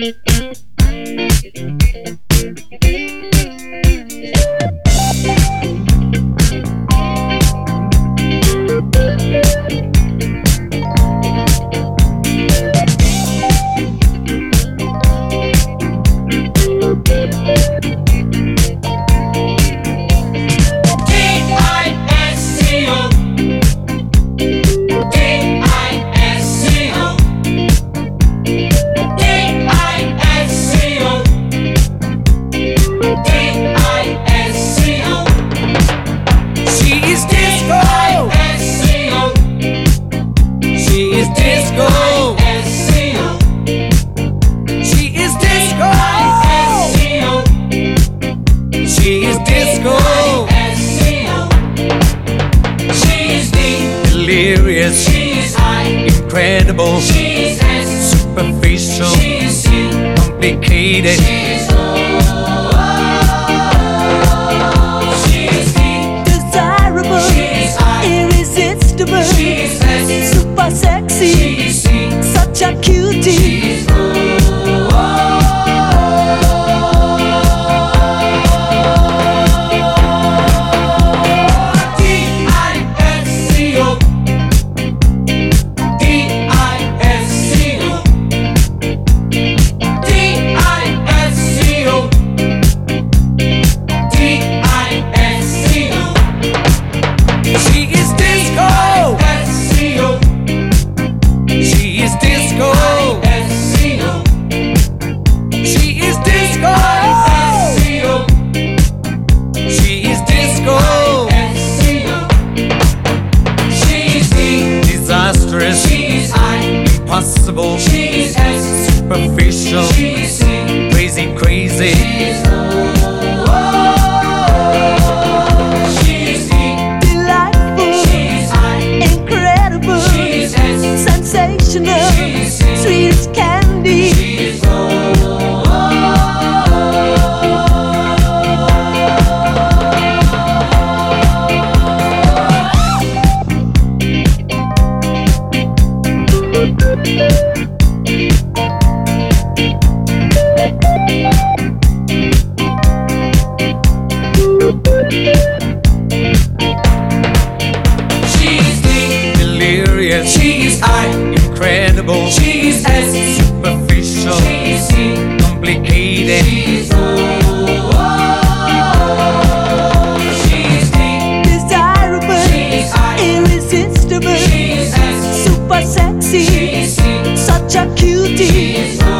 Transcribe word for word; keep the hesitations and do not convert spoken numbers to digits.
Incredible, superficial, complicated. Desirable, irresistible, super sexy, such a cutie. Impossible, superficial, crazy, crazy. Delightful, incredible, sensational, sweet as candy. Delirious, she's high, incredible, she's as superficial, she's complicated. She's Desirable, irresistible, super sexy, such a cutie.